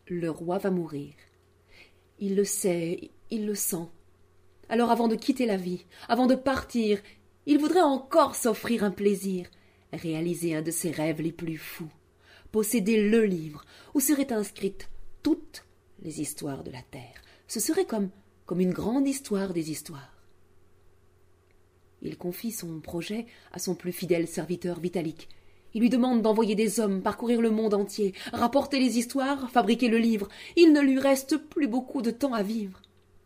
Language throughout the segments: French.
Le roi va mourir. Il le sait, il le sent. Alors avant de quitter la vie, avant de partir, il voudrait encore s'offrir un plaisir, réaliser un de ses rêves les plus fous, posséder le livre où seraient inscrites toutes les histoires de la terre. Ce serait comme une grande histoire des histoires. Il confie son projet à son plus fidèle serviteur Vitalik. Il lui demande d'envoyer des hommes parcourir le monde entier, rapporter les histoires, fabriquer le livre. Il ne lui reste plus beaucoup de temps à vivre.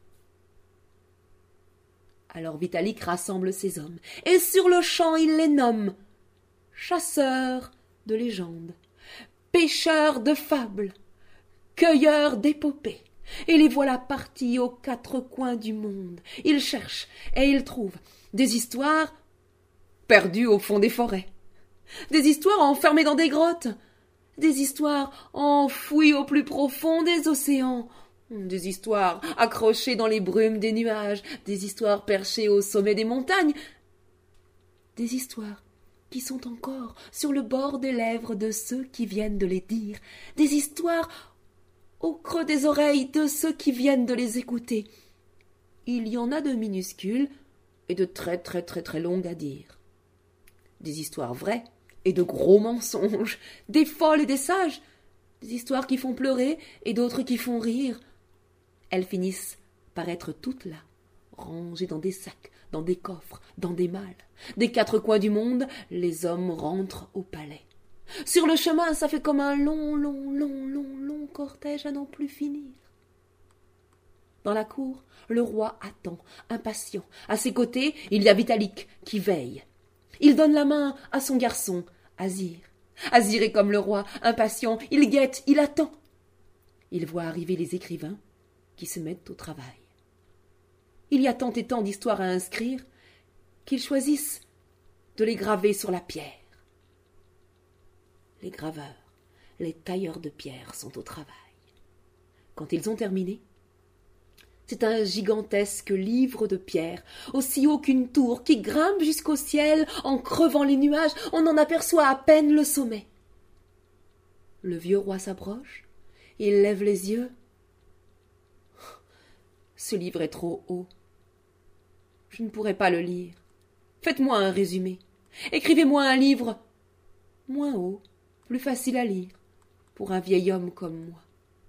Alors Vitalik rassemble ses hommes, et sur le champ il les nomme chasseurs de légendes, pêcheurs de fables, cueilleurs d'épopées. Et les voilà partis aux quatre coins du monde. Ils cherchent et ils trouvent des histoires perdues au fond des forêts, des histoires enfermées dans des grottes, des histoires enfouies au plus profond des océans, des histoires accrochées dans les brumes des nuages, des histoires perchées au sommet des montagnes, des histoires qui sont encore sur le bord des lèvres de ceux qui viennent de les dire, des histoires au creux des oreilles de ceux qui viennent de les écouter. Il y en a de minuscules et de très très très très longues à dire. Des histoires vraies et de gros mensonges, des folles et des sages, des histoires qui font pleurer et d'autres qui font rire. Elles finissent par être toutes là, rangées dans des sacs, dans des coffres, dans des malles. Des quatre coins du monde, les hommes rentrent au palais. Sur le chemin, ça fait comme un long cortège à n'en plus finir. Dans la cour, le roi attend, impatient. À ses côtés, il y a Vitalik qui veille. Il donne la main à son garçon, Azir. Azir est comme le roi, impatient, il guette, il attend. Il voit arriver les écrivains qui se mettent au travail. Il y a tant et tant d'histoires à inscrire qu'ils choisissent de les graver sur la pierre. Les graveurs, les tailleurs de pierre sont au travail. Quand ils ont terminé, c'est un gigantesque livre de pierre, aussi haut qu'une tour, qui grimpe jusqu'au ciel en crevant les nuages. On en aperçoit à peine le sommet. Le vieux roi s'approche, il lève les yeux. Ce livre est trop haut. Je ne pourrai pas le lire. Faites-moi un résumé. Écrivez-moi un livre moins haut, plus facile à lire, pour un vieil homme comme moi.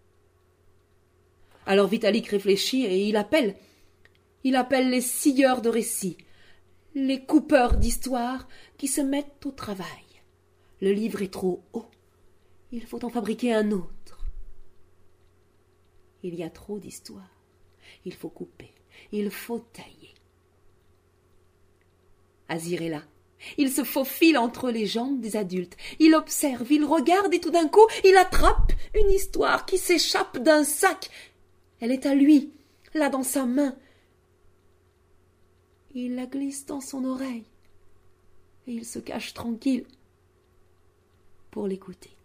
Alors Vitalik réfléchit et il appelle les scieurs de récits, les coupeurs d'histoires qui se mettent au travail. Le livre est trop haut, il faut en fabriquer un autre. Il y a trop d'histoires, il faut couper, il faut tailler. Azir est là. Il se faufile entre les jambes des adultes. Il observe, il regarde et tout d'un coup, il attrape une histoire qui s'échappe d'un sac. Elle est à lui, là dans sa main. Il la glisse dans son oreille et il se cache tranquille pour l'écouter.